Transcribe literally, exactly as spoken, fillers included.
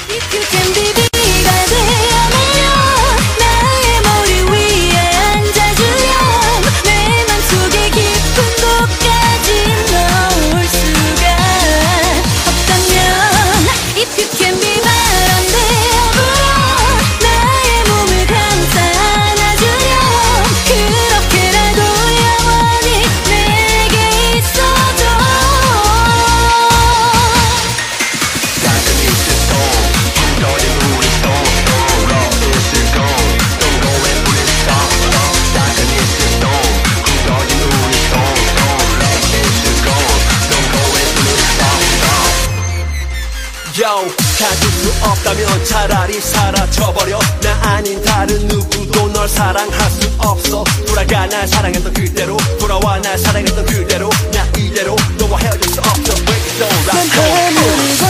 If you can be 비가 되어내려 나의 머리 위에 앉아주렴 내 맘속에 깊은 곳까지 넣을 수가 없다면 If you can be 바람 되어불어 나의 몸을 감싸 안아주렴 그렇게라도 영원히 내게 있어줘 Yo, 가질 수 없다면 차라리 사라져버려 나 아닌 다른 누구도 널 사랑할 수 없어 돌아가 날 사랑했던 그대로 돌아와 날 사랑했던 그대로 나 이대로 너와 헤어질 수 없어 Break it down, rock, go, go.